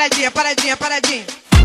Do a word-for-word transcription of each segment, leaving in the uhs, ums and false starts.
paradinha, paradinha, paradinha.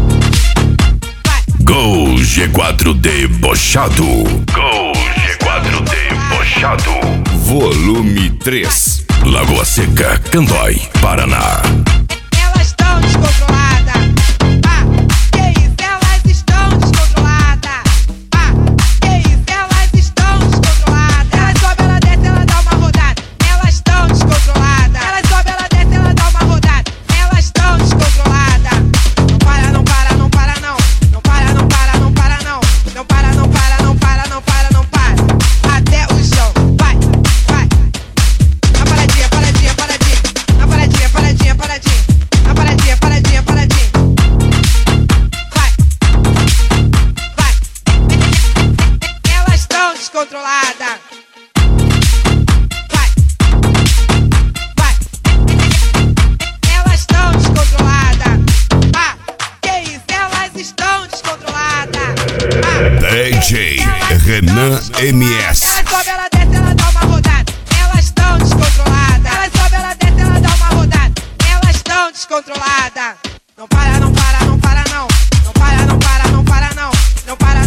Gol G quatro debochado. Gol G quatro debochado. Volume três. Lagoa Seca, Candói, Paraná. Elas estão descontroladas. Ah, que isso? Elas estão descontroladas. Ah, que isso? Elas estão descontroladas. Elas sobe, ela desce, ela dá uma rodada. Elas estão descontroladas. Elas sobe, ela desce, ela dá uma rodada. Elas estão descontroladas. Não para, não para, não para, não. Não para, não para, não para, não. Não para, não para, não para, não para, não para. Até o chão. Vai, vai. Na paradinha, paradinha, paradinha. Na paradinha, paradinha, paradinha. Na paradinha, paradinha, paradinha. Vai, vai. Elas estão descontroladas. Vai, vai. Elas estão descontroladas. Ah, que isso? Elas estão descontroladas. Ah, D J Renan M S. Ela sobe, ela desce, ela dá uma rodada. Elas estão descontroladas. Ela sobe, ela desce, ela dá uma rodada. Elas estão descontroladas. Não para, não para, não para, não. Não para, não para, não para, não. Não para,